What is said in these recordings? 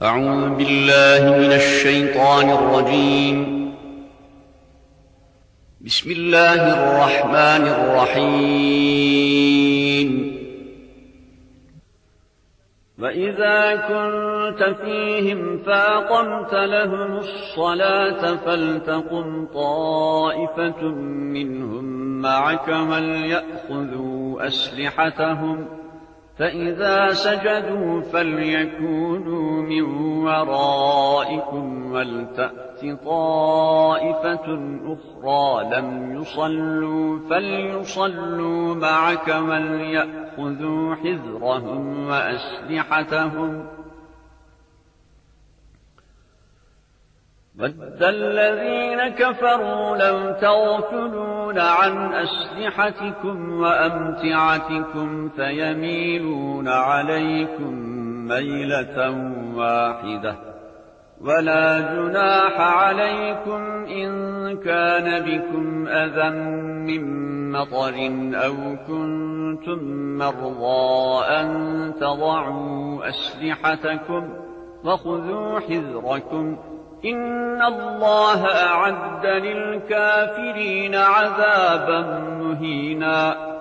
أعوذ بالله من الشيطان الرجيم. بسم الله الرحمن الرحيم. وإذا كنت فيهم فأقمت لهم الصلاة فلتقم طائفة منهم معك وليأخذوا أسلحتهم فإذا سجدوا فليكونوا من ورائكم ولتأت طائفة أخرى لم يصلوا فليصلوا معك وليأخذوا حذرهم وأسلحتهم وَدَّ الَّذِينَ كَفَرُوا لَوْ تَغْفُلُونَ عَنْ أَسْلِحَتِكُمْ وَأَمْتِعَتِكُمْ فَيَمِيلُونَ عَلَيْكُمْ مَيْلَةً وَاحِدَةً وَلَا جُنَاحَ عَلَيْكُمْ إِنْ كَانَ بِكُمْ أَذًى مِّن مَّطَرٍ أَوْ كُنتُم مَّرْضَىٰ أَن تَضَعُوا أَسْلِحَتَكُمْ وَخُذُوا حِذْرَكُمْ إِنَّ اللَّهَ أَعَدَّ لِلْكَافِرِينَ عَذَابًا مُهِينًا.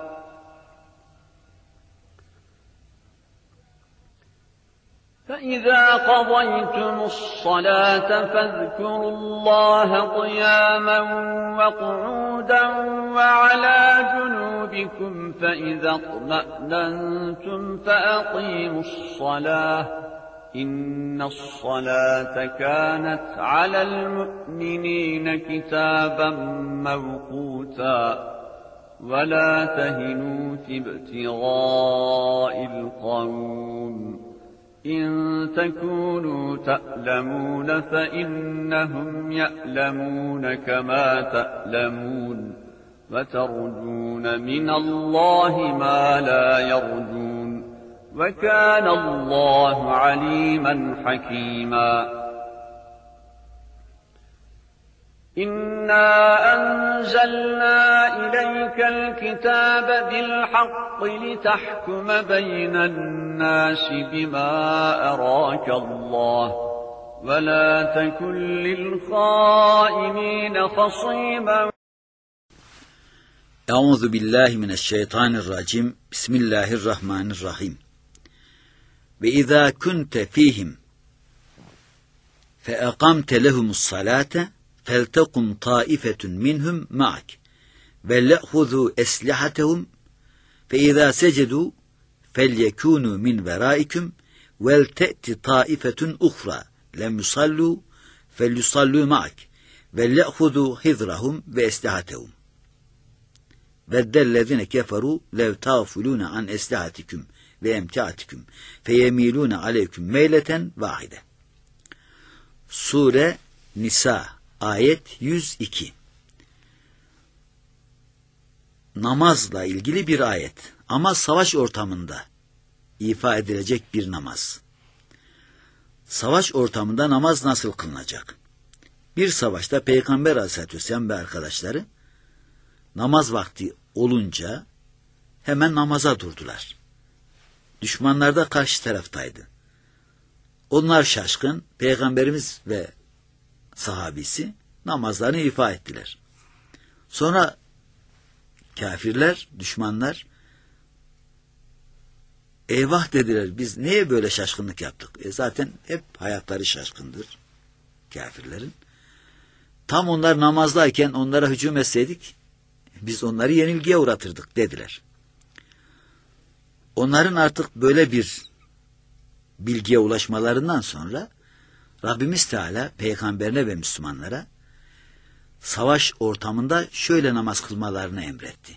فَإِذَا قَضَيْتُمُ الصَّلَاةَ فَاذْكُرُوا اللَّهَ قِيَامًا وَقُعُودًا وَعَلَىٰ جُنُوبِكُمْ فَإِذَا اطْمَأْنَنتُمْ فَأَقِيمُوا الصَّلَاةَ إِنَّ الصَّلَاةَ كَانَتْ عَلَى الْمُؤْمِنِينَ كِتَابًا مَّوْقُوتًا وَلَا تَهِنُوا فِي ابْتِغَاءِ الْقَوْمِ إِن تَكُونُوا تَأْلَمُونَ فَإِنَّهُمْ يَأْلَمُونَ كَمَا تَأْلَمُونَ وَتَرْجُونَ مِنَ اللَّهِ مَا لَا يَرْجُونَ وَكَانَ اللَّهُ عَلِيمًا حَكِيمًا. إِنَّا أَنزَلْنَا إِلَيْكَ الْكِتَابَ بِالْحَقِّ لِتَحْكُمَ بَيْنَ النَّاسِ بِمَا أَرَاكَ اللَّهُ وَلَا تَكُن لِّلْخَائِنِينَ خَصِيمًا. Euzu billahi mineşşeytanirracim. Bismillahirrahmanirrahim. Ve izâ kunte fîhim fe eqamte lehumus salâte feltekum taifetun minhum ma'ak ve le'huzû eslihatehum fe izâ secedû felyekûnû min verâikum vel te'ti taifetun uhrâ lem yusallû felyusallû ma'ak ve le'huzû hizrahum ve eslihatehum. وَدَّ الَّذِينَ كَفَرُوا لَوْ تَغْفُلُونَ عَنْ أَسْلِحَتِكُمْ وَأَمْتِعَتِكُمْ فَيَمِيلُونَ عَلَيْكُمْ مَيْلَةً وَاحِدَةً. Sure Nisa ayet 102. Namazla ilgili bir ayet ama savaş ortamında ifa edilecek bir namaz. Savaş ortamında namaz nasıl kılınacak? Bir savaşta Peygamber Aleyhisselatü Vesselam ve arkadaşları namaz vakti olunca hemen namaza durdular. Düşmanlar da karşı taraftaydı. Onlar şaşkın, Peygamberimiz ve sahabisi namazlarını ifa ettiler. Sonra kafirler, düşmanlar eyvah dediler, biz niye böyle şaşkınlık yaptık? Zaten hep hayatları şaşkındır kafirlerin. Tam onlar namazdayken onlara hücum etseydik biz onları yenilgiye uğratırdık dediler. Onların artık böyle bir bilgiye ulaşmalarından sonra Rabbimiz Teala peygamberine ve Müslümanlara savaş ortamında şöyle namaz kılmalarını emretti.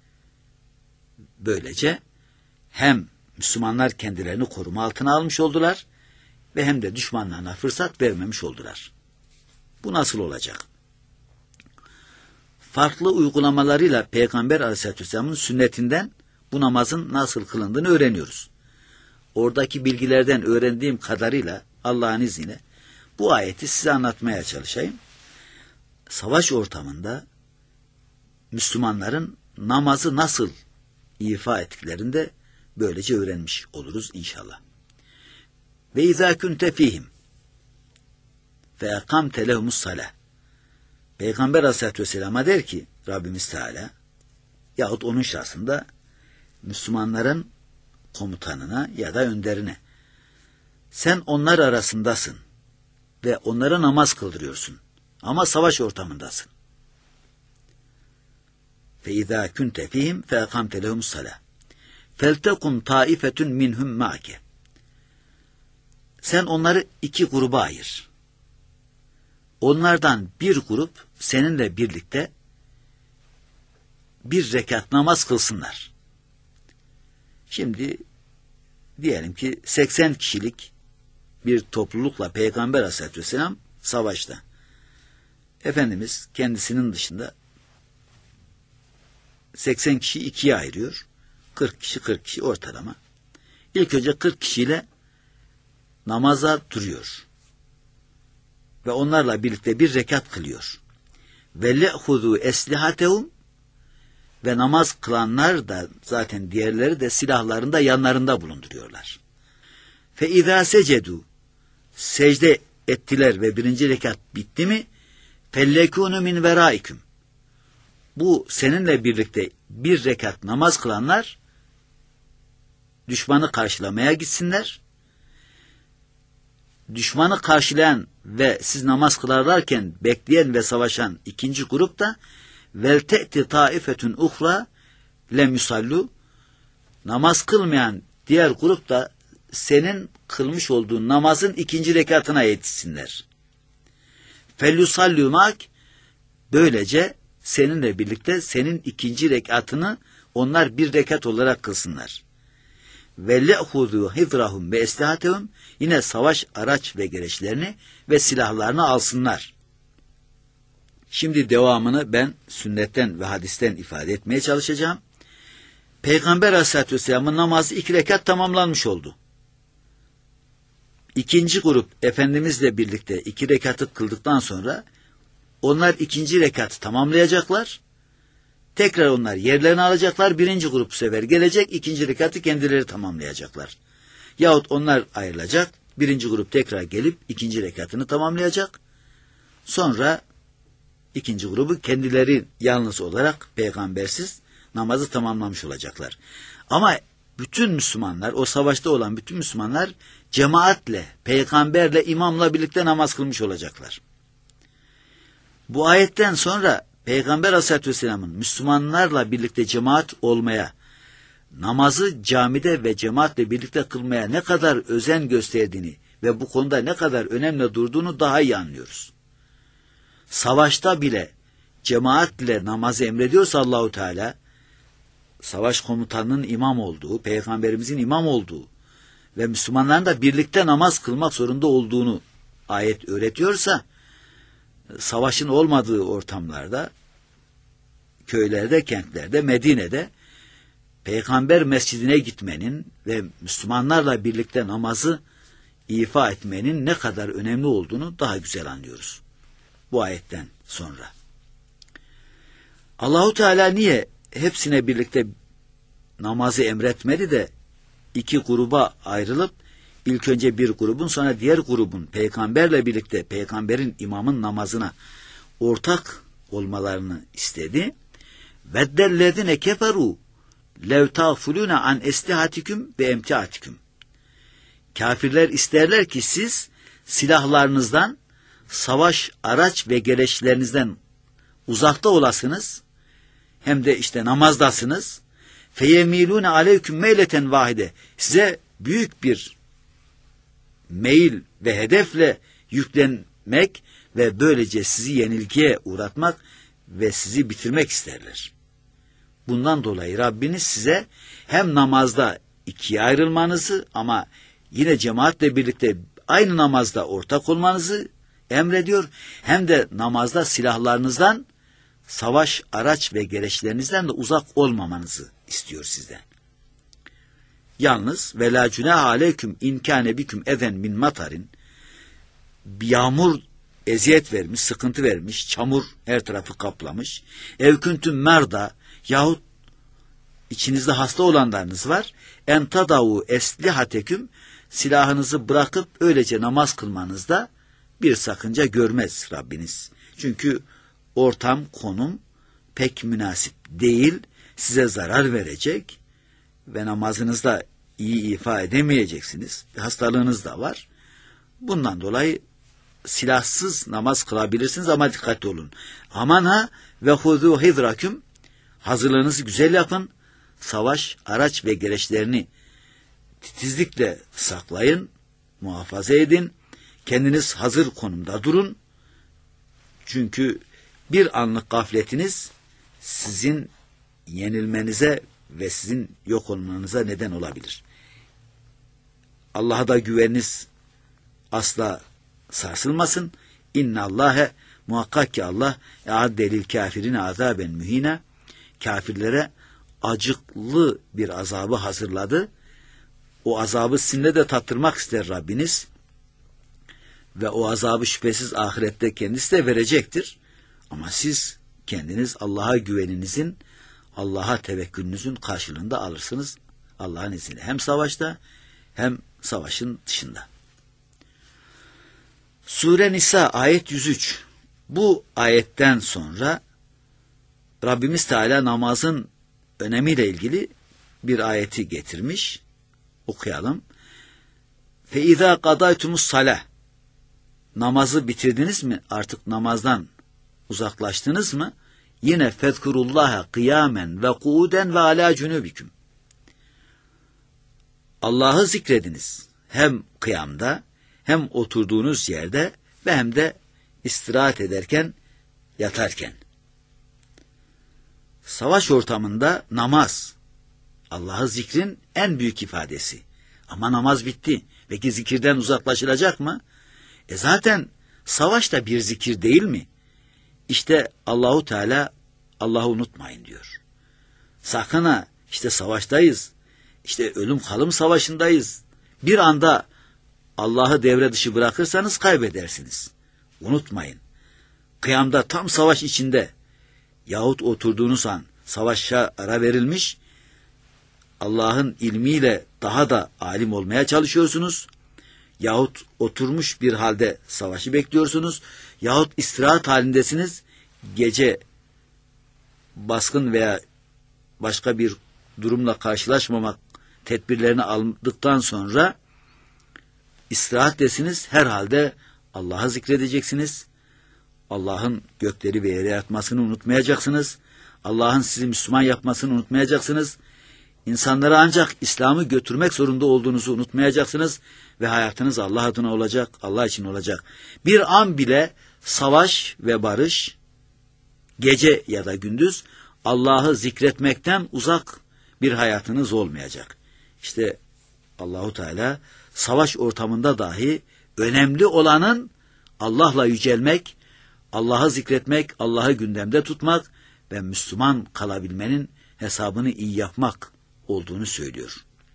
Böylece hem Müslümanlar kendilerini koruma altına almış oldular ve hem de düşmanlarına fırsat vermemiş oldular. Bu nasıl olacak? Farklı uygulamalarıyla Peygamber Aleyhisselatü Vesselam'ın sünnetinden bu namazın nasıl kılındığını öğreniyoruz. Oradaki bilgilerden öğrendiğim kadarıyla Allah'ın izniyle bu ayeti size anlatmaya çalışayım. Savaş ortamında Müslümanların namazı nasıl ifa ettiklerini de böylece öğrenmiş oluruz inşallah. Ve izâ kunte fîhim. fe ekamte lehumus salah. Peygamber Aleyhisselatü Vesselam'a der ki Rabbimiz Teala yahut onun şahsında Müslümanların komutanına ya da önderine, sen onlar arasındasın ve onlara namaz kıldırıyorsun ama savaş ortamındasın. Fe izâ kunte fihim fe ekamte lehumus salah. Feltekum taifetun minhum ma'ke. Sen onları iki gruba ayır. Onlardan bir grup seninle birlikte bir rekat namaz kılsınlar. Şimdi diyelim ki 80 kişilik bir toplulukla Peygamber Aleyhisselatü Vesselam savaşta. Efendimiz kendisinin dışında 80 kişi ikiye ayırıyor. 40 kişi ortalama. İlk önce 40 kişiyle namaza duruyor. Ve onlarla birlikte bir rekat kılıyor. Ve le'hudu eslihatehum, ve namaz kılanlar da zaten diğerleri de silahlarını da yanlarında bulunduruyorlar. Fe izâ secedu, secde ettiler ve birinci rekat bitti mi fellekûnü min verâiküm. Bu seninle birlikte bir rekat namaz kılanlar düşmanı karşılamaya gitsinler. Düşmanı karşılayan ve siz namaz kılarlarken bekleyen ve savaşan ikinci grup da vel te'ti taifetun uhra lem yusallu, namaz kılmayan diğer grup da senin kılmış olduğun namazın ikinci rekatına yetişsinler. Fellusallu mak, böylece seninle birlikte senin ikinci rekatını onlar bir rekat olarak kılsınlar. Ve le'hudu hidrahum ve eslihatehum, yine savaş araç ve gereçlerini ve silahlarını alsınlar. Şimdi devamını ben sünnetten ve hadisten ifade etmeye çalışacağım. Peygamber Aleyhisselatü Vesselam'ın namazı 2 rekat tamamlanmış oldu. İkinci grup Efendimizle birlikte 2 rekatı kıldıktan sonra onlar ikinci rekatı tamamlayacaklar. Tekrar onlar yerlerini alacaklar. Birinci grup bu sefer gelecek. İkinci rekatı kendileri tamamlayacaklar. Yahut onlar ayrılacak. Birinci grup tekrar gelip ikinci rekatını tamamlayacak. Sonra ikinci grubu kendileri yalnız olarak peygambersiz namazı tamamlamış olacaklar. Ama bütün Müslümanlar, o savaşta olan bütün Müslümanlar cemaatle, peygamberle, imamla birlikte namaz kılmış olacaklar. Bu ayetten sonra Peygamber Aleyhisselatü Vesselam'ın Müslümanlarla birlikte cemaat olmaya, namazı camide ve cemaatle birlikte kılmaya ne kadar özen gösterdiğini ve bu konuda ne kadar önemli durduğunu daha iyi anlıyoruz. Savaşta bile cemaatle namazı emrediyorsa Allahu Teala, savaş komutanının imam olduğu, peygamberimizin imam olduğu ve Müslümanların da birlikte namaz kılmak zorunda olduğunu ayet öğretiyorsa, savaşın olmadığı ortamlarda, köylerde, kentlerde, Medine'de Peygamber mescidine gitmenin ve Müslümanlarla birlikte namazı ifa etmenin ne kadar önemli olduğunu daha güzel anlıyoruz bu ayetten sonra. Allahu Teala niye hepsine birlikte namazı emretmedi de 2 gruba ayrılıp ilk önce bir grubun sonra diğer grubun peygamberle birlikte peygamberin imamın namazına ortak olmalarını istedi? Veddellezine keferu lev tağfulune an eslihatikum ve emtiatikum. Kafirler isterler ki siz silahlarınızdan, savaş araç ve gereçlerinizden uzakta olasınız, hem de işte namazdasınız. Feyemilune aleyküm meyleten vahide, size büyük bir meyil ve hedefle yüklenmek ve böylece sizi yenilgiye uğratmak ve sizi bitirmek isterler. Bundan dolayı Rabbiniz size hem namazda 2'ye ayrılmanızı ama yine cemaatle birlikte aynı namazda ortak olmanızı emrediyor, hem de namazda silahlarınızdan, savaş araç ve gereçlerinizden de uzak olmamanızı istiyor sizden. Yalnız ve la cunaha aleyküm in kâne biküm ezen min matarin, yağmur eziyet vermiş, sıkıntı vermiş, çamur her tarafı kaplamış, ev küntüm merda yahut içinizde hasta olanlarınız var, en tadavu eslihateküm, silahınızı bırakıp öylece namaz kılmanızda bir sakınca görmez Rabbiniz. Çünkü ortam, konum pek münasip değil, size zarar verecek ve namazınızda iyi ifa edemeyeceksiniz. Hastalığınız da var. Bundan dolayı silahsız namaz kılabilirsiniz ama dikkatli olun. Aman ha ve huzu hidraküm, hazırlığınızı güzel yapın. Savaş, araç ve gereçlerini titizlikle saklayın, muhafaza edin. Kendiniz hazır konumda durun. Çünkü bir anlık gafletiniz sizin yenilmenize ve sizin yok olmanıza neden olabilir. Allah'a da güveniniz asla sarsılmasın. İnnallâhe, muhakkak ki Allah e'addelil kafirine azaben mühine, kafirlere acıklı bir azabı hazırladı. O azabı sizinle de tattırmak ister Rabbiniz. Ve o azabı şüphesiz ahirette kendisi de verecektir. Ama siz kendiniz Allah'a güveninizin, Allah'a tevekkülünüzün karşılığında alırsınız Allah'ın izniyle. Hem savaşta hem savaşın dışında. Sure Nisa ayet 103. Bu ayetten sonra Rabbimiz Teala namazın önemiyle ilgili bir ayeti getirmiş. Okuyalım. فَاِذَا قَضَيْتُمُ الصَّلَةِ, namazı bitirdiniz mi? Artık namazdan uzaklaştınız mı? Yine fezkurullaha kıyamen ve kuuden ve ala cunubiküm. Allah'ı zikrediniz. Hem kıyamda, hem oturduğunuz yerde ve hem de istirahat ederken, yatarken. Savaş ortamında namaz, Allah'ı zikrin en büyük ifadesi. Ama namaz bitti. Peki zikirden uzaklaşılacak mı? Zaten savaş da bir zikir değil mi? İşte Allahu Teala Allah'ı unutmayın diyor. Sakın ha, işte savaştayız. İşte ölüm kalım savaşındayız. Bir anda Allah'ı devre dışı bırakırsanız kaybedersiniz. Unutmayın. Kıyamda tam savaş içinde yahut oturduğunuz an savaşa ara verilmiş, Allah'ın ilmiyle daha da alim olmaya çalışıyorsunuz. Yahut oturmuş bir halde savaşı bekliyorsunuz. Yahut istirahat halindesiniz. Gece baskın veya başka bir durumla karşılaşmamak tedbirlerini aldıktan sonra istirahattesiniz. Herhalde Allah'ı zikredeceksiniz. Allah'ın gökleri ve yeri yaratmasını unutmayacaksınız. Allah'ın sizi Müslüman yapmasını unutmayacaksınız. İnsanlara ancak İslam'ı götürmek zorunda olduğunuzu unutmayacaksınız ve hayatınız Allah adına olacak, Allah için olacak. Bir an bile savaş ve barış, gece ya da gündüz Allah'ı zikretmekten uzak bir hayatınız olmayacak. İşte Allahu Teala savaş ortamında dahi önemli olanın Allah'la yücelmek, Allah'ı zikretmek, Allah'ı gündemde tutmak ve Müslüman kalabilmenin hesabını iyi yapmak olduğunu söylüyor.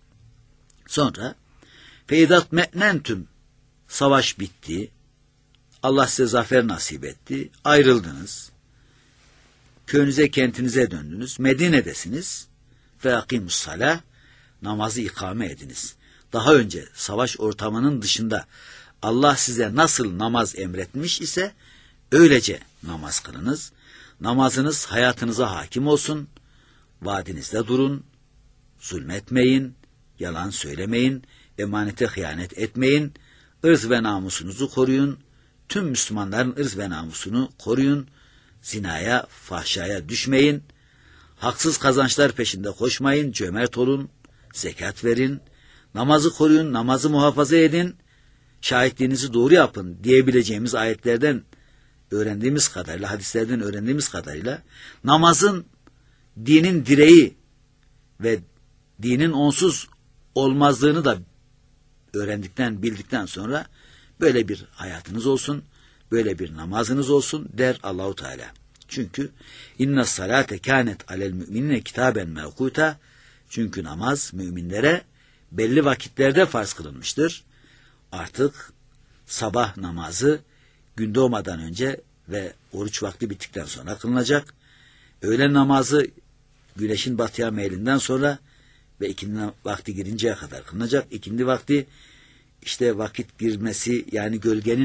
Sonra feydat me'nentüm, savaş bitti. Allah size zafer nasip etti. Ayrıldınız. Köyünüze, kentinize döndünüz. Medine'desiniz. Fe akimus salah, namazı ikame ediniz. Daha önce savaş ortamının dışında Allah size nasıl namaz emretmiş ise öylece namaz kılınız. Namazınız hayatınıza hakim olsun. Vaadinizde durun. Zulmetmeyin. Yalan söylemeyin. Emanete hıyanet etmeyin. Irz ve namusunuzu koruyun. Tüm Müslümanların ırz ve namusunu koruyun. Zinaya, fahşaya düşmeyin. Haksız kazançlar peşinde koşmayın. Cömert olun. Zekat verin. Namazı koruyun. Namazı muhafaza edin. Şahitliğinizi doğru yapın diyebileceğimiz ayetlerden öğrendiğimiz kadarıyla, hadislerden öğrendiğimiz kadarıyla namazın dinin direği ve dinin onsuz olmazlığını da öğrendikten, bildikten sonra böyle bir hayatınız olsun, böyle bir namazınız olsun der Allahu Teala. Çünkü inna salate kânet alel müminine kitaben mevkuta, çünkü namaz müminlere belli vakitlerde farz kılınmıştır. Artık sabah namazı gün doğmadan önce ve oruç vakti bittikten sonra kılınacak. Öğlen namazı güneşin batıya meylinden sonra ve ikindi vakti girinceye kadar kılınacak. İkindi vakti işte vakit girmesi, yani gölgenin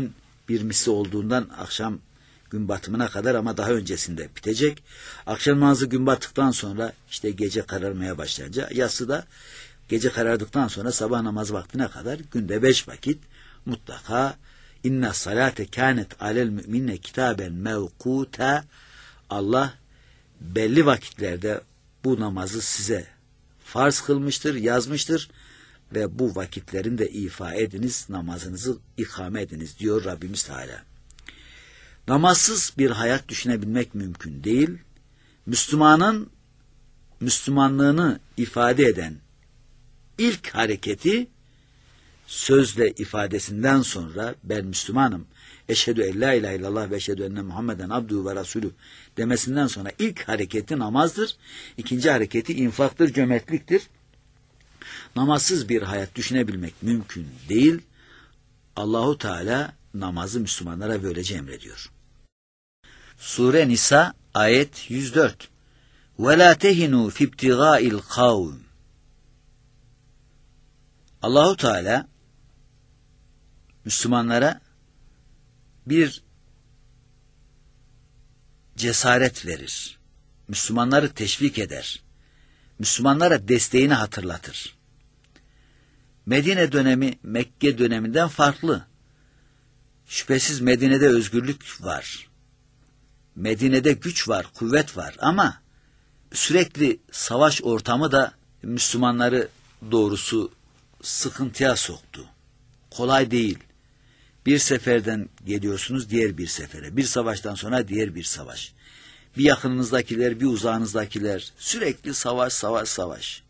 bir misli olduğundan akşam gün batımına kadar ama daha öncesinde bitecek. Akşam namazı gün battıktan sonra işte gece kararmaya başlayınca, yatsı da gece karardıktan sonra sabah namaz vaktine kadar günde 5 vakit mutlaka inna salate kânet alel müminne kitaben mevkuta, Allah belli vakitlerde bu namazı size farz kılmıştır, yazmıştır ve bu vakitlerin de ifa ediniz, namazınızı ikame ediniz diyor Rabbimiz Teala. Namazsız bir hayat düşünebilmek mümkün değil. Müslümanın Müslümanlığını ifade eden ilk hareketi sözle ifadesinden sonra ben Müslümanım, eşhedü en la ilahe illallah ve eşhedü enne Muhammeden abduhu ve rasulü demesinden sonra ilk hareketi namazdır. İkinci hareketi infaktır, cömertliktir. Namazsız bir hayat düşünebilmek mümkün değil. Allahu Teala namazı Müslümanlara böylece emrediyor. Sure Nisa ayet 104. وَلَا تَهِنُوا فِي ابْتِغَاءِ الْقَوْمِ. Allahu Teala Müslümanlara bir cesaret verir. Müslümanları teşvik eder. Müslümanlara desteğini hatırlatır. Medine dönemi Mekke döneminden farklı. Şüphesiz Medine'de özgürlük var. Medine'de güç var, kuvvet var ama sürekli savaş ortamı da Müslümanları doğrusu sıkıntıya soktu. Kolay değil. Bir seferden geliyorsunuz diğer bir sefere. Bir savaştan sonra diğer bir savaş. Bir yakınınızdakiler, bir uzağınızdakiler. Sürekli savaş.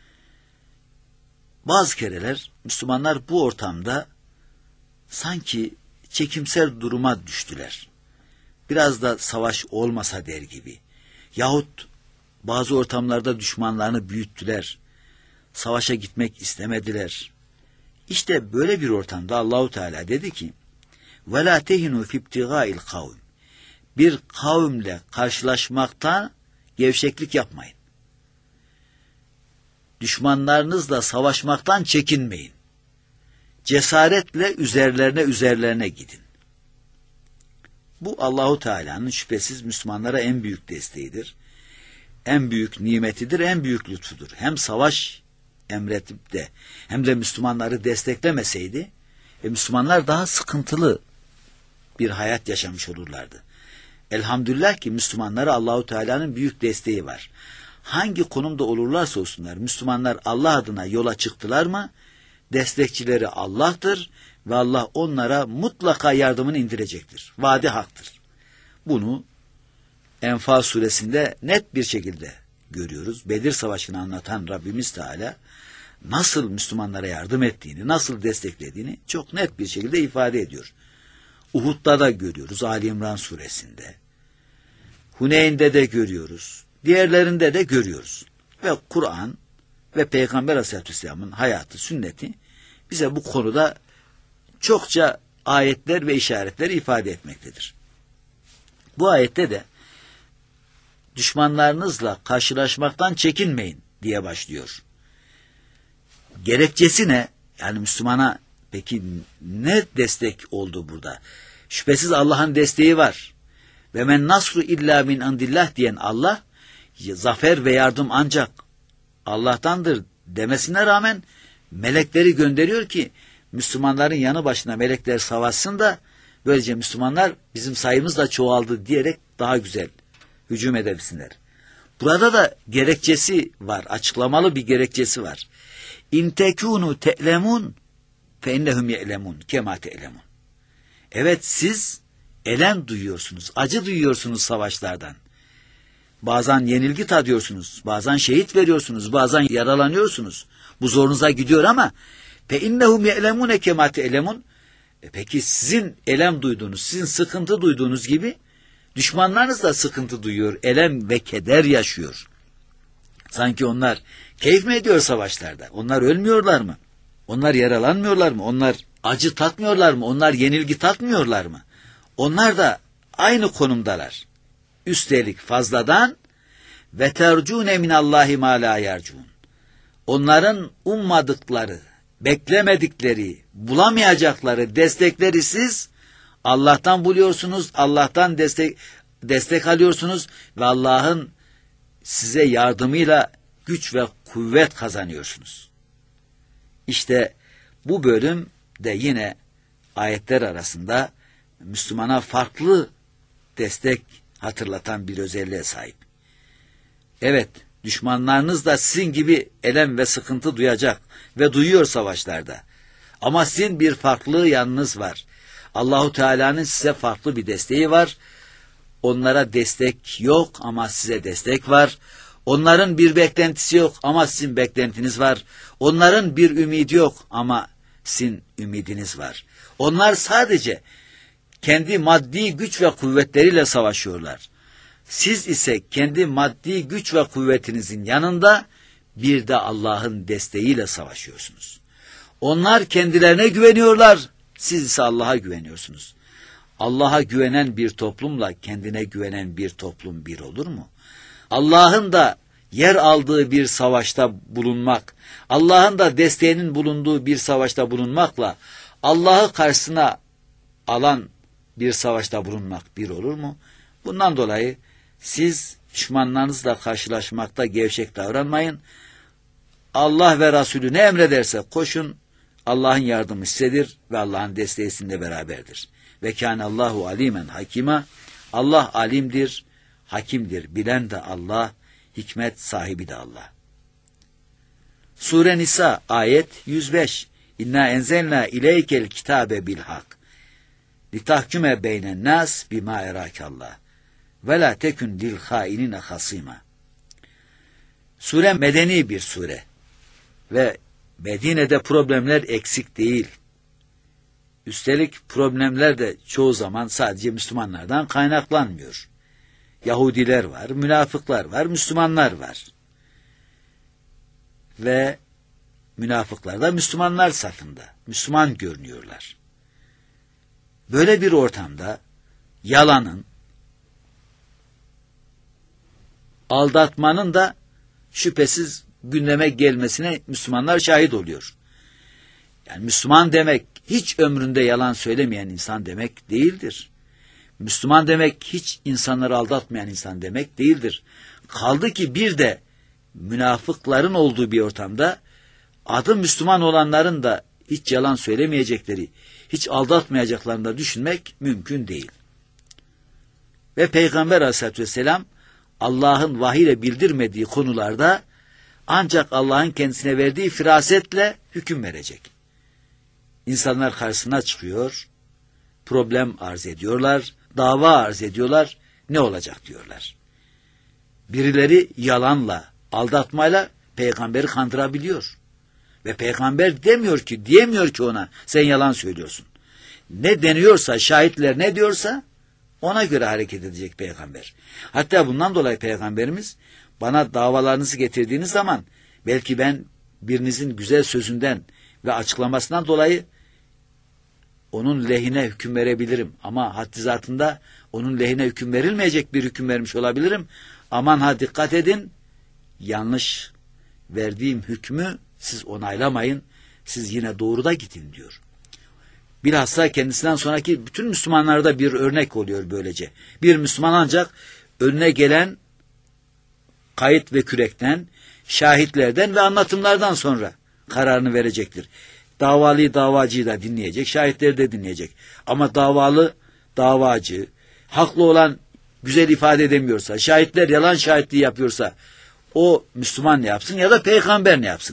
Bazı kereler Müslümanlar bu ortamda sanki çekimsel duruma düştüler. Biraz da savaş olmasa der gibi. Yahut bazı ortamlarda düşmanlarını büyüttüler. Savaşa gitmek istemediler. İşte böyle bir ortamda Allahu Teala dedi ki: "Ve la tehinu fi ibtigâil kavm." Bir kavimle karşılaşmaktan gevşeklik yapmayın. Düşmanlarınızla savaşmaktan çekinmeyin. Cesaretle üzerlerine gidin. Bu Allahu Teala'nın şüphesiz Müslümanlara en büyük desteğidir. En büyük nimetidir, en büyük lütfudur. Hem savaş emredip de hem de Müslümanları desteklemeseydi Müslümanlar daha sıkıntılı bir hayat yaşamış olurlardı. Elhamdülillah ki Müslümanlara Allahu Teala'nın büyük desteği var. Hangi konumda olurlarsa olsunlar Müslümanlar Allah adına yola çıktılar mı destekçileri Allah'tır ve Allah onlara mutlaka yardımını indirecektir. Vaadi haktır. Bunu Enfal suresinde net bir şekilde görüyoruz. Bedir Savaşı'nı anlatan Rabbimiz Teala nasıl Müslümanlara yardım ettiğini, nasıl desteklediğini çok net bir şekilde ifade ediyor. Uhud'da da görüyoruz, Ali İmran suresinde. Huneyn'de de görüyoruz. Diğerlerinde de görüyoruz. Ve Kur'an ve Peygamber Aleyhisselatü Vesselam'ın hayatı, sünneti bize bu konuda çokça ayetler ve işaretler ifade etmektedir. Bu ayette de düşmanlarınızla karşılaşmaktan çekinmeyin diye başlıyor. Gerekçesi ne? Yani Müslümana peki ne destek oldu burada? Şüphesiz Allah'ın desteği var. Ve men nasru illa min andillah diyen Allah, zafer ve yardım ancak Allah'tandır demesine rağmen melekleri gönderiyor ki Müslümanların yanı başına melekler savaşsın da böylece Müslümanlar bizim sayımız da çoğaldı diyerek daha güzel hücum edebilsinler. Burada da gerekçesi var, açıklamalı bir gerekçesi var. İn tekunu te'lemun fe innehum ye'lemun kema te'lemun. Evet siz elem duyuyorsunuz, acı duyuyorsunuz savaşlardan. Bazen yenilgi tadıyorsunuz, bazen şehit veriyorsunuz, bazen yaralanıyorsunuz. Bu zorunuza gidiyor ama fe innehum ye'lemun kema te'lemun. Peki sizin elem duyduğunuz, sizin sıkıntı duyduğunuz gibi düşmanlarınız da sıkıntı duyuyor, elem ve keder yaşıyor. Sanki onlar keyif mi ediyor savaşlarda? Onlar ölmüyorlar mı? Onlar yaralanmıyorlar mı? Onlar acı tatmıyorlar mı? Onlar yenilgi tatmıyorlar mı? Onlar da aynı konumdalar. Üstelik fazladan ve tercune minallahi ma la yercun. Onların ummadıkları, beklemedikleri, bulamayacakları destekleri siz Allah'tan buluyorsunuz, Allah'tan destek alıyorsunuz ve Allah'ın size yardımıyla güç ve kuvvet kazanıyorsunuz. İşte bu bölüm de yine ayetler arasında Müslümana farklı destek hatırlatan bir özelliğe sahip. Evet, düşmanlarınız da sizin gibi elem ve sıkıntı duyacak ve duyuyor savaşlarda. Ama sizin bir farklı yanınız var. Allahu Teala'nın size farklı bir desteği var. Onlara destek yok ama size destek var. Onların bir beklentisi yok ama sizin beklentiniz var. Onların bir ümidi yok ama sizin ümidiniz var. Onlar sadece kendi maddi güç ve kuvvetleriyle savaşıyorlar. Siz ise kendi maddi güç ve kuvvetinizin yanında bir de Allah'ın desteğiyle savaşıyorsunuz. Onlar kendilerine güveniyorlar, siz ise Allah'a güveniyorsunuz. Allah'a güvenen bir toplumla kendine güvenen bir toplum bir olur mu? Allah'ın da yer aldığı bir savaşta bulunmak, Allah'ın da desteğinin bulunduğu bir savaşta bulunmakla Allah'ı karşısına alan bir savaşta bulunmak bir olur mu? Bundan dolayı siz düşmanlarınızla karşılaşmakta gevşek davranmayın. Allah ve Resulü ne emrederse koşun. Allah'ın yardımı sizedir ve Allah'ın desteği sizinle beraberdir. Ve kânallahu alimen hakima. Allah alimdir, hakimdir. Bilen de Allah, hikmet sahibi de Allah. Sure Nisa ayet 105. İnna enzelna ileykel kitabe bil hak. Litahküme beynen nas bima erakallah. Ve la tekün lil hainine hasima. Sure medeni bir sure. Ve Medine'de problemler eksik değil. Üstelik problemler de çoğu zaman sadece Müslümanlardan kaynaklanmıyor. Yahudiler var, münafıklar var, Müslümanlar var. Ve münafıklar da Müslümanlar safında. Müslüman görünüyorlar. Böyle bir ortamda yalanın, aldatmanın da şüphesiz gündeme gelmesine Müslümanlar şahit oluyor. Yani Müslüman demek hiç ömründe yalan söylemeyen insan demek değildir. Müslüman demek hiç insanları aldatmayan insan demek değildir. Kaldı ki bir de münafıkların olduğu bir ortamda adı Müslüman olanların da hiç yalan söylemeyecekleri, hiç aldatmayacaklarını da düşünmek mümkün değil. Ve Peygamber Aleyhisselatü Vesselam Allah'ın vahiyle bildirmediği konularda ancak Allah'ın kendisine verdiği firasetle hüküm verecek. İnsanlar karşısına çıkıyor, problem arz ediyorlar, dava arz ediyorlar, ne olacak diyorlar. Birileri yalanla, aldatmayla peygamberi kandırabiliyor. Ve peygamber diyemiyor ki ona sen yalan söylüyorsun. Ne deniyorsa, şahitler ne diyorsa ona göre hareket edecek peygamber. Hatta bundan dolayı peygamberimiz bana davalarınızı getirdiğiniz zaman belki ben birinizin güzel sözünden ve açıklamasından dolayı onun lehine hüküm verebilirim. Ama haddi zatında onun lehine hüküm verilmeyecek bir hüküm vermiş olabilirim. Aman ha dikkat edin, yanlış verdiğim hükmü siz onaylamayın, siz yine doğruda gidin diyor. Bilhassa kendisinden sonraki bütün Müslümanlarda bir örnek oluyor böylece. Bir Müslüman ancak önüne gelen kayıt ve kürekten, şahitlerden ve anlatımlardan sonra kararını verecektir. Davalıyı, davacıyı da dinleyecek, şahitleri de dinleyecek. Ama davalı, davacı, haklı olan güzel ifade edemiyorsa, şahitler yalan şahitliği yapıyorsa, o Müslüman ne yapsın ya da peygamber ne yapsın?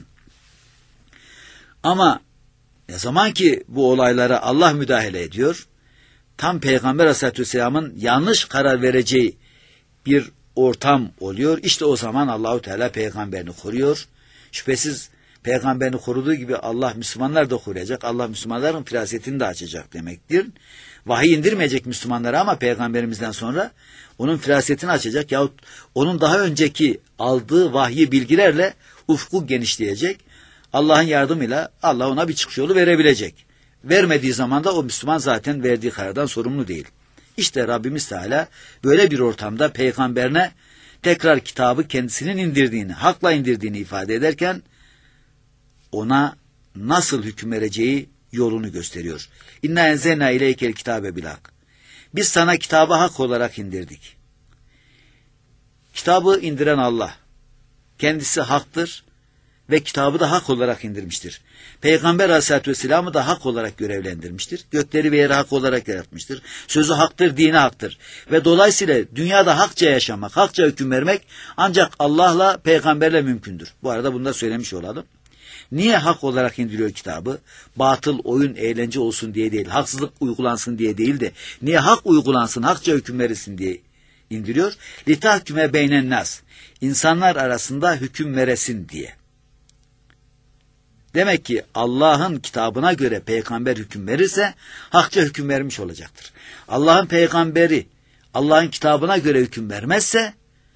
Ama ne zaman ki bu olaylara Allah müdahale ediyor, tam Peygamber Aleyhisselatü Vesselam'ın yanlış karar vereceği bir ortam oluyor. İşte o zaman Allahu Teala peygamberini koruyor. Şüphesiz peygamberini koruduğu gibi Allah Müslümanlar da koruyacak. Allah Müslümanların firasetini de açacak demektir. Vahiy indirmeyecek Müslümanlara ama peygamberimizden sonra onun firasetini açacak yahut onun daha önceki aldığı vahyi bilgilerle ufku genişleyecek. Allah'ın yardımıyla Allah ona bir çıkış yolu verebilecek. Vermediği zaman da o Müslüman zaten verdiği karardan sorumlu değil. İşte Rabbimiz Teala böyle bir ortamda peygamberine tekrar kitabı kendisinin indirdiğini, hakla indirdiğini ifade ederken ona nasıl hüküm vereceği yolunu gösteriyor. İnna enzelna ileykel kitabe bil hak. Biz sana kitabı hak olarak indirdik. Kitabı indiren Allah. Kendisi haktır ve kitabı da hak olarak indirmiştir. Peygamber Aleyhisselatü Vesselam'ı da hak olarak görevlendirmiştir. Gökleri ve yeri hak olarak yaratmıştır. Sözü haktır, dini haktır. Ve dolayısıyla dünyada hakça yaşamak, hakça hüküm vermek ancak Allah'la, peygamberle mümkündür. Bu arada bunu da söylemiş olalım. Niye hak olarak indiriyor kitabı? Batıl, oyun, eğlence olsun diye değil, haksızlık uygulansın diye değil de, niye hak uygulansın, hakça hüküm verilsin diye indiriyor? Litahküme beynen nas. İnsanlar arasında hüküm veresin diye. Demek ki Allah'ın kitabına göre peygamber hüküm verirse hakça hüküm vermiş olacaktır. Allah'ın peygamberi Allah'ın kitabına göre hüküm vermezse,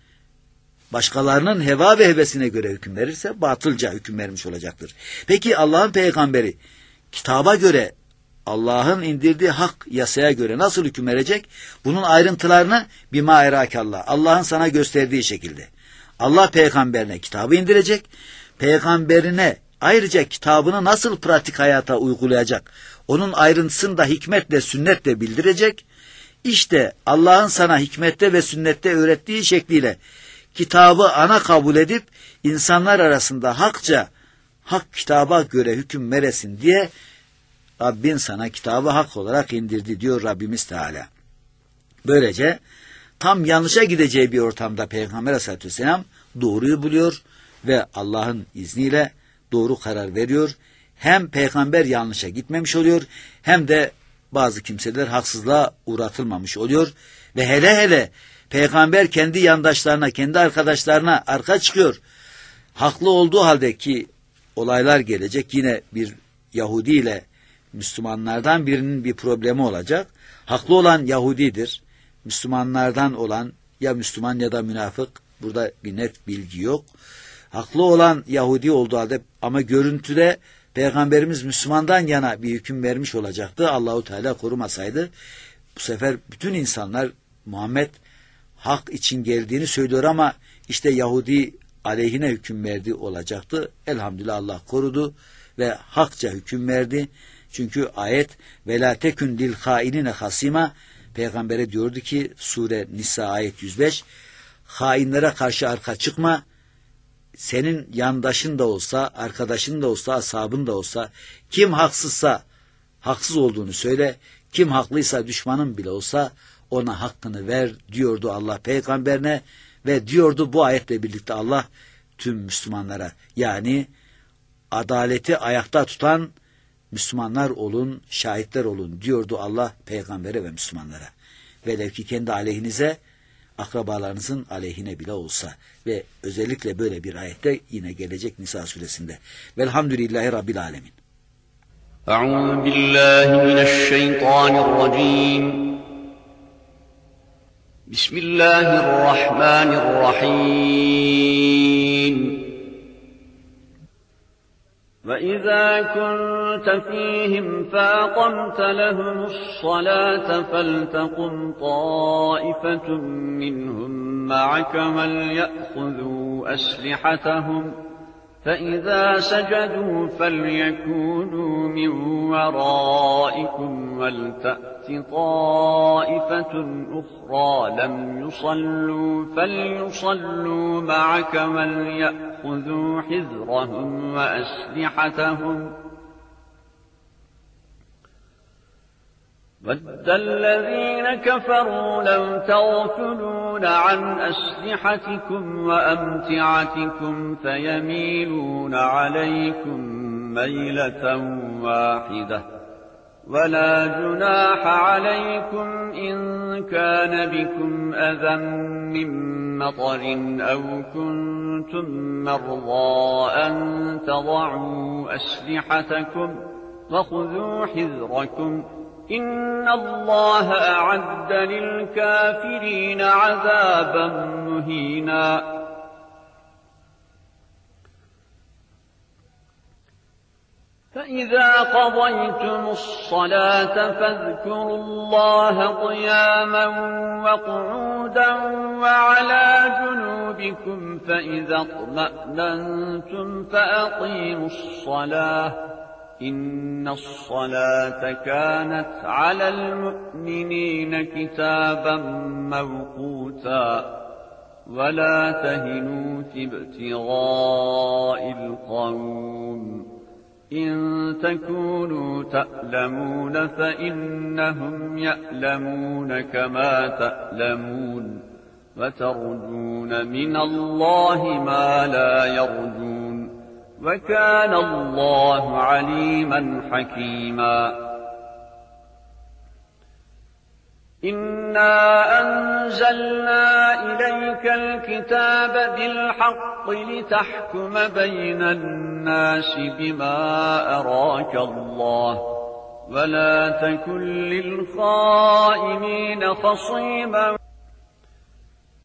başkalarının heva ve hevesine göre hüküm verirse batılca hüküm vermiş olacaktır. Peki Allah'ın peygamberi kitaba göre, Allah'ın indirdiği hak yasaya göre nasıl hüküm verecek? Bunun ayrıntılarını bima erakallah, Allah'ın sana gösterdiği şekilde. Allah peygamberine kitabı indirecek, peygamberine ayrıca kitabını nasıl pratik hayata uygulayacak, onun ayrıntısını da hikmetle, sünnetle bildirecek. İşte Allah'ın sana hikmette ve sünnette öğrettiği şekliyle kitabı ana kabul edip insanlar arasında hakça, hak kitaba göre hüküm veresin diye Rabbin sana kitabı hak olarak indirdi diyor Rabbimiz Teala. Böylece tam yanlışa gideceği bir ortamda Peygamber Aleyhisselatü Vesselam doğruyu buluyor ve Allah'ın izniyle doğru karar veriyor. Hem peygamber yanlışa gitmemiş oluyor, hem de bazı kimseler haksızlığa uğratılmamış oluyor. Ve hele hele peygamber kendi yandaşlarına, kendi arkadaşlarına arka çıkıyor. Haklı olduğu halde ki olaylar gelecek, yine bir Yahudi ile Müslümanlardan birinin bir problemi olacak. Haklı olan Yahudidir. Müslümanlardan olan ya Müslüman ya da münafık, burada bir net bilgi yok. Haklı olan Yahudi olduğu halde ama görüntüde Peygamberimiz Müslümandan yana bir hüküm vermiş olacaktı. Allahu Teala korumasaydı bu sefer bütün insanlar Muhammed hak için geldiğini söylüyor ama işte Yahudi aleyhine hüküm verdi olacaktı. Elhamdülillah Allah korudu ve hakça hüküm verdi. Çünkü ayet وَلَا تَكُنْ لِلْخَائِنِينَ خَصِيمًا Peygamber'e diyordu ki Sure Nisa ayet 105, hainlere karşı arka çıkma, senin yandaşın da olsa, arkadaşın da olsa, ashabın da olsa, kim haksızsa haksız olduğunu söyle, kim haklıysa düşmanın bile olsa ona hakkını ver diyordu Allah peygamberine ve diyordu bu ayetle birlikte Allah tüm Müslümanlara, yani adaleti ayakta tutan Müslümanlar olun, şahitler olun diyordu Allah peygambere ve Müslümanlara. Velev ki kendi aleyhinize, akrabalarınızın aleyhine bile olsa. Ve özellikle böyle bir ayette yine gelecek Nisa suresinde. Velhamdülillahi Rabbil alemin. Euzu billahi mineşşeytanirracim. Bismillahirrahmanirrahim. وَإِذَا كُنْتَ فِيهِمْ فَأَقَمْتَ لَهُمُ الصَّلَاةَ فَلْتَقُمْ طَائِفَةٌ مِّنْهُمْ مَعَكَ وَلْيَأْخُذُوا أَسْلِحَتَهُمْ فَإِذَا سَجَدُوا فَلْيَكُونُوا مِنْ وَرَائِكُمْ وَلْتَأْتِ طَائِفَةٌ أُخْرَى لَمْ يُصَلُّوا فَلْيُصَلُّوا مَعَكَ وَلْيَأْخُذُوا حِذْرَهُمْ وَأَسْلِحَتَهُمْ وَدَّ الَّذِينَ كَفَرُوا لَوْ تَغْفُلُونَ عَنْ أَسْلِحَتِكُمْ وَأَمْتِعَتِكُمْ فَيَمِيلُونَ عَلَيْكُمْ مَيْلَةً وَاحِدَةً وَلَا جُنَاحَ عَلَيْكُمْ إِنْ كَانَ بِكُمْ أَذًى مِّن مَّطَرٍ أَوْ كُنتُم مَّرْضَىٰ أَن تَضَعُوا أَسْلِحَتَكُمْ وَخُذُوا حِذْرَكُمْ إِنَّ اللَّهَ أَعَدَّ لِلْكَافِرِينَ عَذَابًا مُّهِينًا. فَإِذَا قَضَيْتُمُ الصَّلَاةَ فَاذْكُرُوا اللَّهَ قِيَامًا وَقُعُودًا وَعَلَى جُنُوبِكُمْ فَإِذَا اطْمَأْنَنتُمْ إن الصلاة كانت على المؤمنين كتابا موقوتا ولا تهنوا في ابتغاء القوم إن تكونوا تألمون فإنهم يألمون كما تألمون وترجون من الله ما لا يرجون وكان الله عليما حكيما إنا أنزلنا إليك الكتاب بالحق لتحكم بين الناس بما أراك الله ولا تكن للخائنين خصيما